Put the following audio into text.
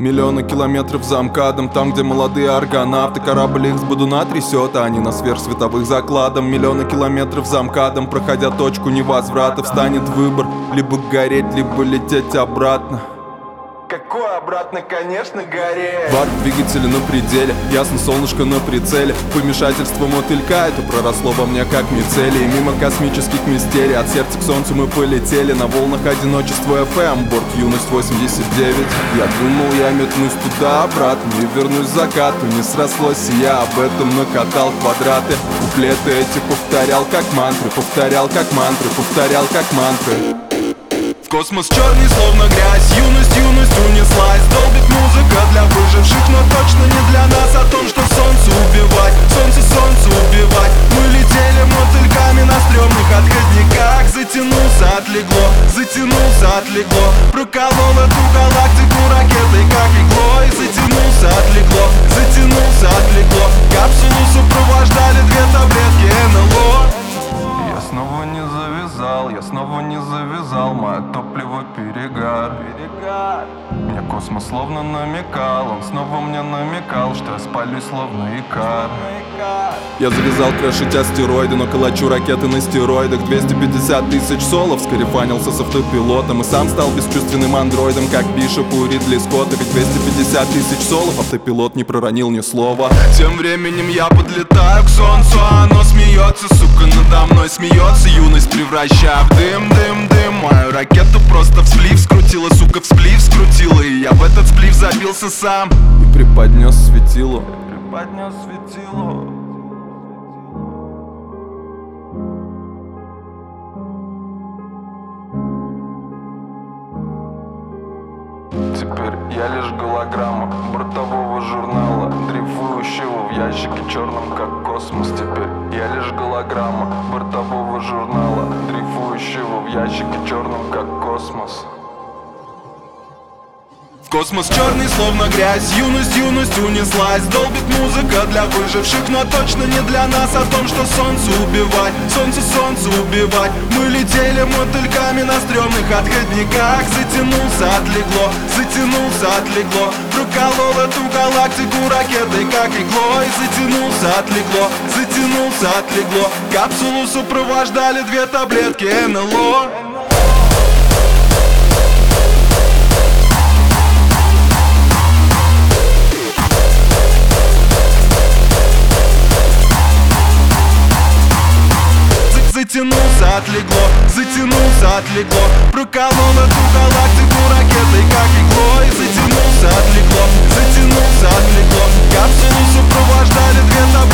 Миллионы километров за МКАДом, там, где молодые аргонавты. Корабль их с бодуна трясет, а они на сверхсветовых закладом. Миллионы километров за МКАДом, проходя точку невозврата, встанет выбор: либо гореть, либо лететь обратно. Какой обратно, конечно, гореть. Варп двигателя на пределе, ясно солнышко на прицеле. Помешательство мотылька, это проросло во мне как мицелий. Мимо космических мистерий, от сердца к солнцу мы полетели. На волнах одиночества FM, борт юность 89. Я думал, я метнусь туда-обратно и вернусь к закату. Не срослось, и я об этом накатал квадраты. Куплеты эти повторял как мантры, повторял как мантры, повторял как мантры. Космос черный, словно грязь, юность унеслась. Долбит музыка для выживших, но точно не для нас. О том, что солнце убивать, солнце убивать. Мы летели мотыльками на стрёмных отходниках. Затянулся, отлегло. Проколол эту галактику ракетой, как иглой. Затянулся, отлегло. Капсулу сопровождали 2 таблетки НЛО. Я снова не завязал, мое топливо перегар. Мне космос словно намекал, он снова мне намекал, что я спалюсь словно Икар. Я завязал крошить астероиды, но калачу ракеты на стероидах. 250 тысяч солов, скарифанился с автопилотом и сам стал бесчувственным андроидом, как Бишоп у Ридли Скотта. Ведь 250 тысяч солов, автопилот не проронил ни слова. Тем временем я подлетаю к солнцу, а оно смеется, сука, надо мной смеется. Юность превращая в дым. Мою ракету просто в сплив скрутила, сука, в сплив скрутила. И я в этот сплив забился сам и преподнес светилу. Теперь я лишь голограмма бортового журнала, дрейфующего в ящике черном, как космос. Теперь я лишь голограмма бортового журнала, дрейфующего в ящике черном, как космос. Космос черный, словно грязь, юность унеслась. Долбит музыка для выживших, но точно не для нас. О том, что солнце убивать, солнце убивать. Мы летели мотыльками на стрёмных отходниках. Затянулся, отлегло. Проколол эту галактику ракетой, как иглой. Затянулся, отлегло. Капсулу сопровождали 2 таблетки НЛО. Затянулся, отлегло. Проколол эту галактику ракетой, как иглой. Затянулся, отлегло. Капсулу сопровождали 2 таблетки.